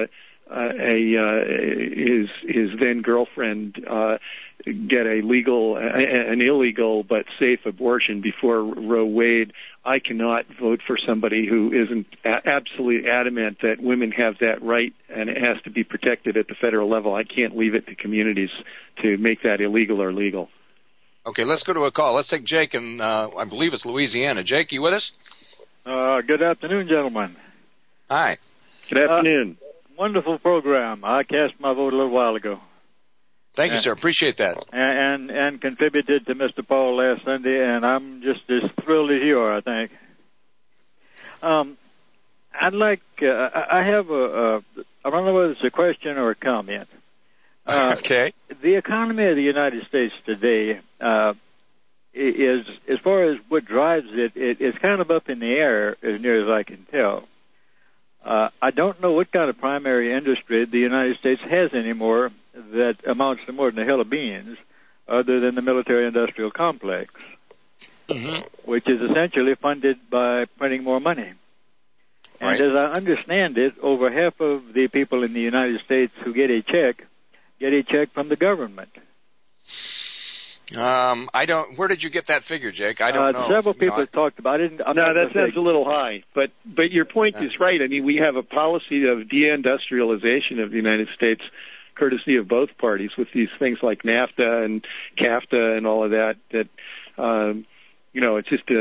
his then girlfriend get an illegal but safe abortion before Roe Wade, I cannot vote for somebody who isn't absolutely adamant that women have that right and it has to be protected at the federal level. I can't leave it to communities to make that illegal or legal. Okay, let's go to a call. Let's take Jake in, I believe it's Louisiana. Jake, you with us? Good afternoon, gentlemen. Hi. Good afternoon. Wonderful program. I cast my vote a little while ago. Thank you, sir. Appreciate that. And contributed to Mr. Paul last Sunday, and I'm just as thrilled as you are, I think. I'd like, I have I don't know whether it's a question or a comment. Okay. The economy of the United States today is, as far as what drives it, it's kind of up in the air as near as I can tell. I don't know what kind of primary industry the United States has anymore that amounts to more than a hill of beans, other than the military-industrial complex, which is essentially funded by printing more money. And as I understand it, over half of the people in the United States who get a check from the government. Where did you get that figure, Jake? I don't know. Several people have talked about it. That sounds a little high, but your point is right. I mean, we have a policy of deindustrialization of the United States, courtesy of both parties, with these things like NAFTA and CAFTA and all of that. It's just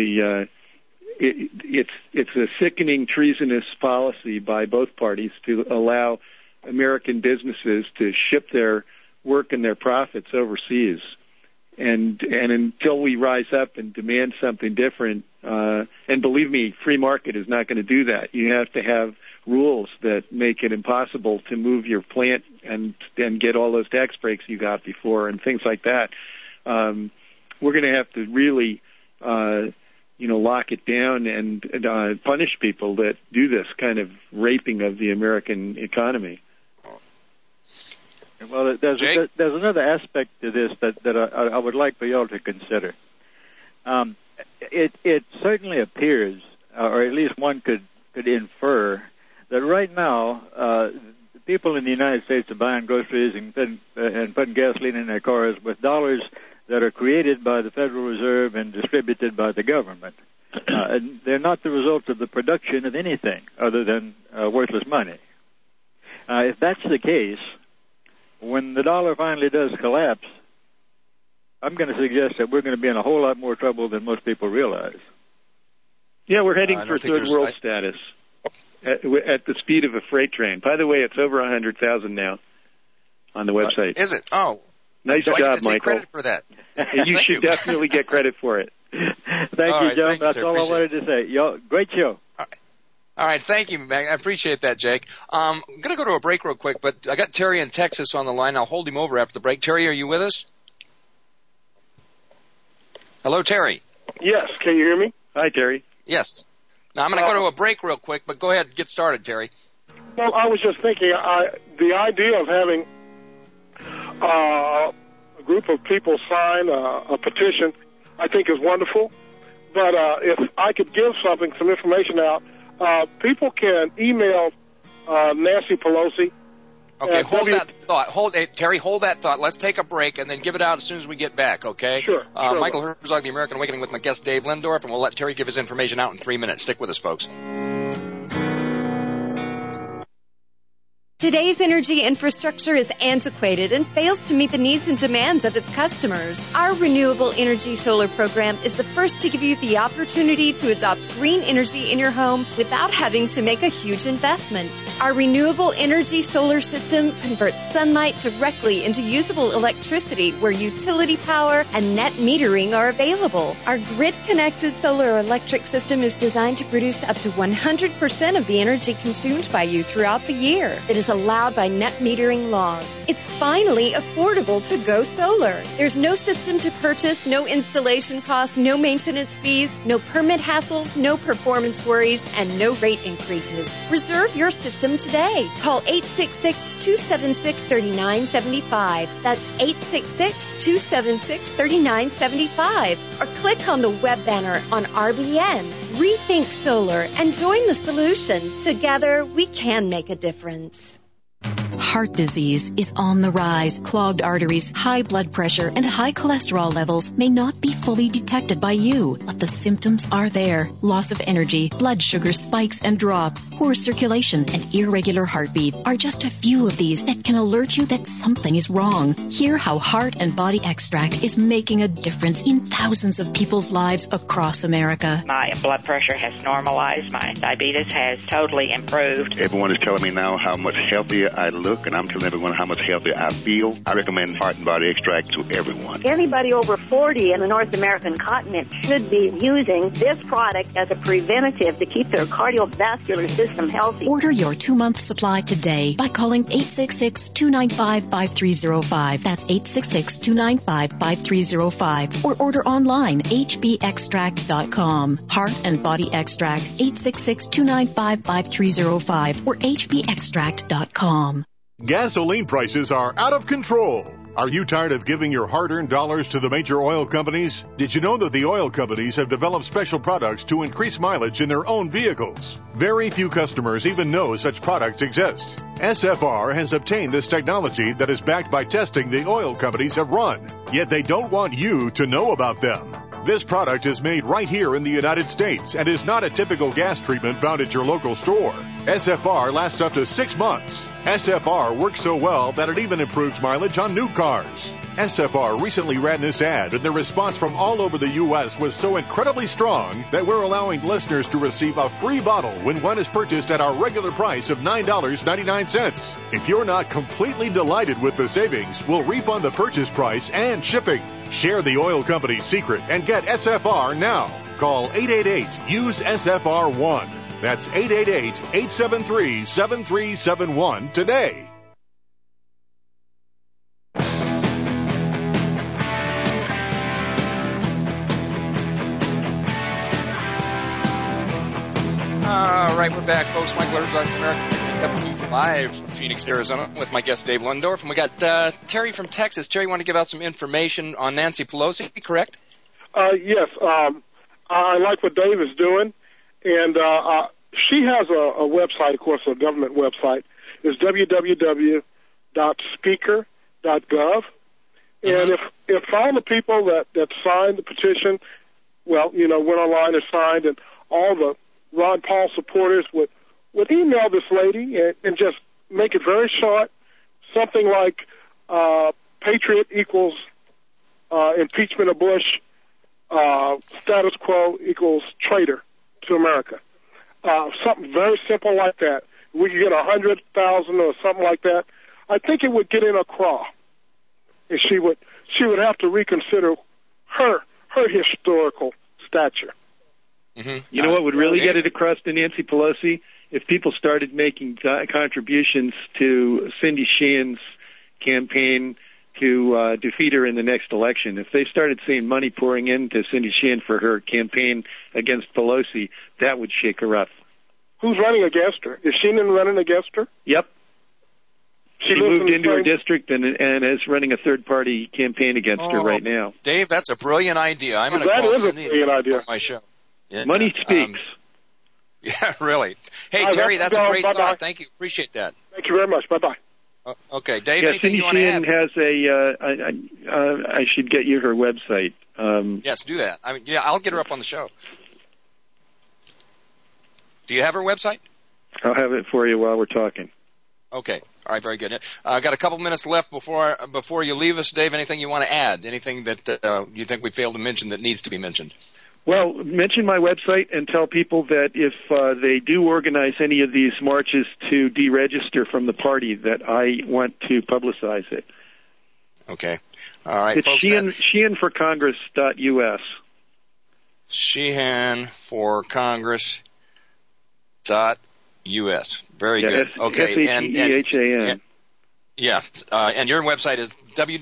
it's a sickening, treasonous policy by both parties to allow American businesses to ship their work and their profits overseas. And until we rise up and demand something different, and believe me, free market is not going to do that. You have to have rules that make it impossible to move your plant and get all those tax breaks you got before and things like that. We're going to have to really, lock it down and punish people that do this kind of raping of the American economy. Well, there's another aspect to this that I would like for y'all to consider. It certainly appears, or at least one could infer, that right now people in the United States are buying groceries and putting gasoline in their cars with dollars that are created by the Federal Reserve and distributed by the government. And they're not the result of the production of anything other than worthless money. If that's the case, when the dollar finally does collapse, I'm going to suggest that we're going to be in a whole lot more trouble than most people realize. Yeah, we're heading for third world status at the speed of a freight train. By the way, it's over 100,000 now on the website. Is it? Oh. Nice job, I get to Michael. take credit for that. You should definitely get credit for it. Thank you, Joe. That's all I wanted to say. Great show. All right, thank you, Meg. I appreciate that, Jake. I'm going to go to a break real quick, but I got Terry in Texas on the line. I'll hold him over after the break. Terry, are you with us? Hello, Terry. Yes, can you hear me? Hi, Terry. Yes. Now, I'm going to go to a break real quick, but go ahead and get started, Terry. Well, I was just thinking, the idea of having a group of people sign a petition, I think is wonderful. But if I could give some information out, people can email Nancy Pelosi. Okay, hold that thought. Terry, hold that thought. Let's take a break and then give it out as soon as we get back, okay? Sure. Michael Herzog, The American Awakening, with my guest Dave Lindorf, and we'll let Terry give his information out in 3 minutes. Stick with us, folks. Today's energy infrastructure is antiquated and fails to meet the needs and demands of its customers. Our renewable energy solar program is the first to give you the opportunity to adopt green energy in your home without having to make a huge investment. Our renewable energy solar system converts sunlight directly into usable electricity where utility power and net metering are available. Our grid-connected solar electric system is designed to produce up to 100% of the energy consumed by you throughout the year. It is allowed by net metering laws. It's finally affordable to go solar. There's no system to purchase, no installation costs, no maintenance fees, no permit hassles, no performance worries, and no rate increases. Reserve your system today. Call 866-276-3975. That's 866-276-3975. Or click on the web banner on RBN. Rethink solar and join the solution. Together, we can make a difference. Heart disease is on the rise. Clogged arteries, high blood pressure, and high cholesterol levels may not be fully detected by you, but the symptoms are there. Loss of energy, blood sugar spikes and drops, poor circulation, and irregular heartbeat are just a few of these that can alert you that something is wrong. Hear how Heart and Body Extract is making a difference in thousands of people's lives across America. My blood pressure has normalized. My diabetes has totally improved. Everyone is telling me now how much healthier I look, and I'm telling everyone how much healthier I feel. I recommend Heart and Body Extract to everyone. Anybody over 40 in the North American continent should be using this product as a preventative to keep their cardiovascular system healthy. Order your 2-month supply today by calling 866-295-5305. That's 866-295-5305. Or order online, hbextract.com. Heart and Body Extract, 866-295-5305 or hbextract.com. Gasoline prices are out of control. Are you tired of giving your hard-earned dollars to the major oil companies? Did you know that the oil companies have developed special products to increase mileage in their own vehicles? Very few customers even know such products exist. SFR has obtained this technology that is backed by testing the oil companies have run, yet they don't want you to know about them. This product is made right here in the United States and is not a typical gas treatment found at your local store. SFR lasts up to 6 months. SFR works so well that it even improves mileage on new cars. SFR recently ran this ad, and the response from all over the U.S. was so incredibly strong that we're allowing listeners to receive a free bottle when one is purchased at our regular price of $9.99. If you're not completely delighted with the savings, we'll refund the purchase price and shipping. Share the oil company's secret and get SFR now. Call 888-USE-SFR1. That's 888-873-7371 today. All right, we're back, folks. Michael Herzog from American live from Phoenix, Arizona, with my guest Dave Lindorf, and we got Terry from Texas. Terry, you want to give out some information on Nancy Pelosi, correct? Yes. I like what Dave is doing, and she has a website, of course, a government website. It's www.speaker.gov. And if all the people that signed the petition, went online and signed, and all the Ron Paul supporters would email this lady and just make it very short, something like Patriot equals impeachment of Bush, status quo equals traitor to America. Something very simple like that. We could get 100,000 or something like that. I think it would get in a craw, and she would have to reconsider her historical stature. Mm-hmm. You know what would really get it across to Nancy Pelosi? If people started making contributions to Cindy Sheehan's campaign to defeat her in the next election. If they started seeing money pouring into Cindy Sheehan for her campaign against Pelosi, that would shake her up. Who's running against her? Is Sheehan running against her? Yep. She moved into her district and is running a third-party campaign against her right now. Dave, that's a brilliant idea. I'm going to call Cindy on my show. Yeah, money speaks. Yeah, really. Hey, Terry, that's a great thought. Thank you. Appreciate that. Thank you very much. Bye-bye. Okay, Dave, yeah, anything Cindy you want to add? Sheehan has I should get you her website. Yes, do that. I'll get her up on the show. Do you have her website? I'll have it for you while we're talking. Okay. All right, very good. Got a couple minutes left before you leave us, Dave. Anything you want to add? Anything that you think we failed to mention that needs to be mentioned? Well, mention my website and tell people that if they do organize any of these marches to deregister from the party, that I want to publicize it. Okay. All right, it's folks. SheehanForCongress.us. SheehanForCongress.us. Very good. Okay. SHEEHAN. Yeah. And your website is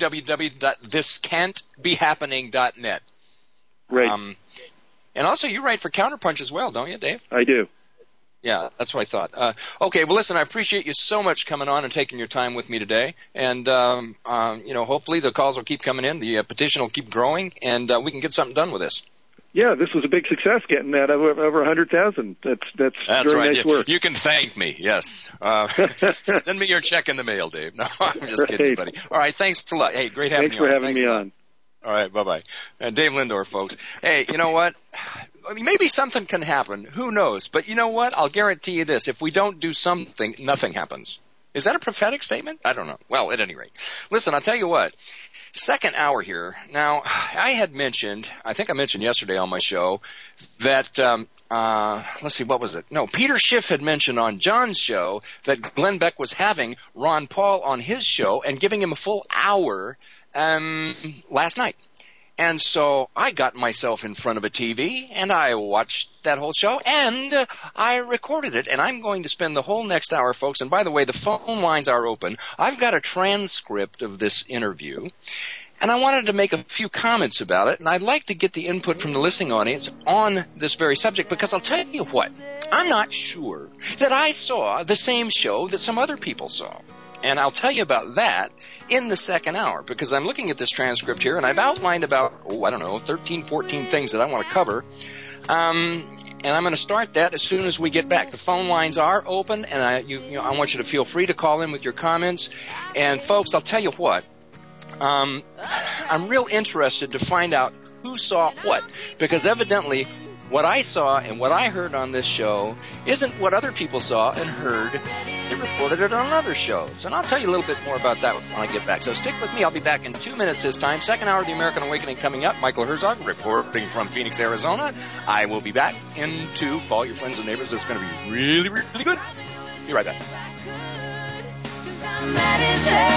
www.thiscan'tbehappening.net. Right. And also, you write for Counterpunch as well, don't you, Dave? I do. Yeah, that's what I thought. Okay, well, listen, I appreciate you so much coming on and taking your time with me today. And, hopefully the calls will keep coming in, the petition will keep growing, and we can get something done with this. Yeah, this was a big success getting that over 100,000. That's very right. nice work. You can thank me, yes. Send me your check in the mail, Dave. No, I'm just kidding, buddy. All right, thanks a lot. Hey, great having you on. Thanks for having me on. All right, bye-bye. Dave Lindorf, folks. Hey, you know what? Maybe something can happen. Who knows? But you know what? I'll guarantee you this. If we don't do something, nothing happens. Is that a prophetic statement? I don't know. Well, at any rate. Listen, I'll tell you what. Second hour here. Now, I mentioned yesterday on my show that, let's see, what was it? No, Peter Schiff had mentioned on John's show that Glenn Beck was having Ron Paul on his show and giving him a full hour last night. And so I got myself in front of a TV and I watched that whole show and I recorded it, and I'm going to spend the whole next hour, folks. And by the way, the phone lines are open. I've got a transcript of this interview and I wanted to make a few comments about it, and I'd like to get the input from the listening audience on this very subject, because I'll tell you what, I'm not sure that I saw the same show that some other people saw. And I'll tell you about that in the second hour, because I'm looking at this transcript here, and I've outlined about, 13, 14 things that I want to cover. And I'm going to start that as soon as we get back. The phone lines are open, and I want you to feel free to call in with your comments. And folks, I'll tell you what, I'm real interested to find out who saw what, because evidently what I saw and what I heard on this show isn't what other people saw and heard. They reported it on other shows. And I'll tell you a little bit more about that when I get back. So stick with me. I'll be back in 2 minutes this time. Second hour of the American Awakening coming up. Michael Herzog reporting from Phoenix, Arizona. I will be back into Call Your Friends and Neighbors. It's going to be really, really good. Be right back.